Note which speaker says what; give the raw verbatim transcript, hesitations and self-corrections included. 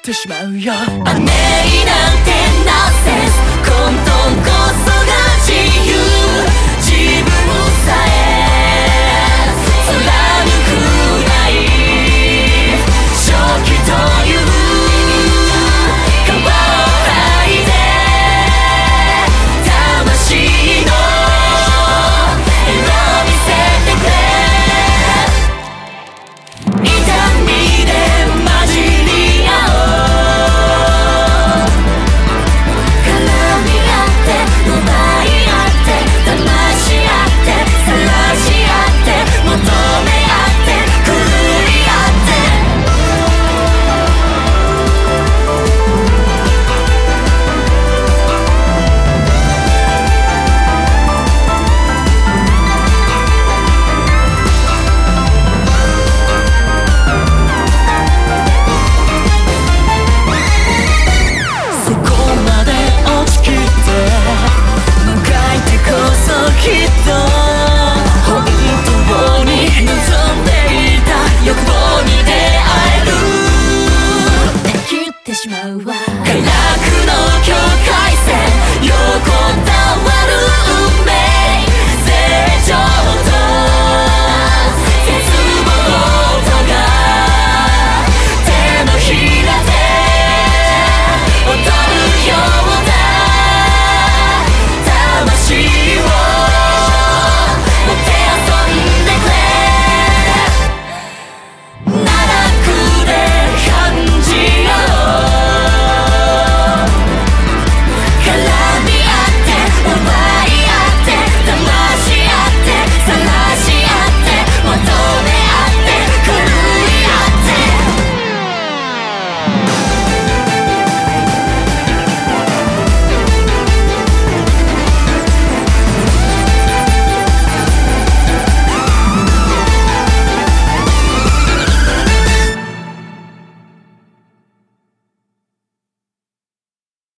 Speaker 1: ってしまうよ。
Speaker 2: 雨になんてなせ混沌こそが自由、自分さえ貫くない正気という皮を剥いで魂の色を見せてくれ。痛みで混じり合おう、絡み合って奪い合って騙し合って晒し合って求め合って狂い合ってそこまで落ちきってもがいてこそきっと本当に望んでいた欲望に出会える。できてしまうわ。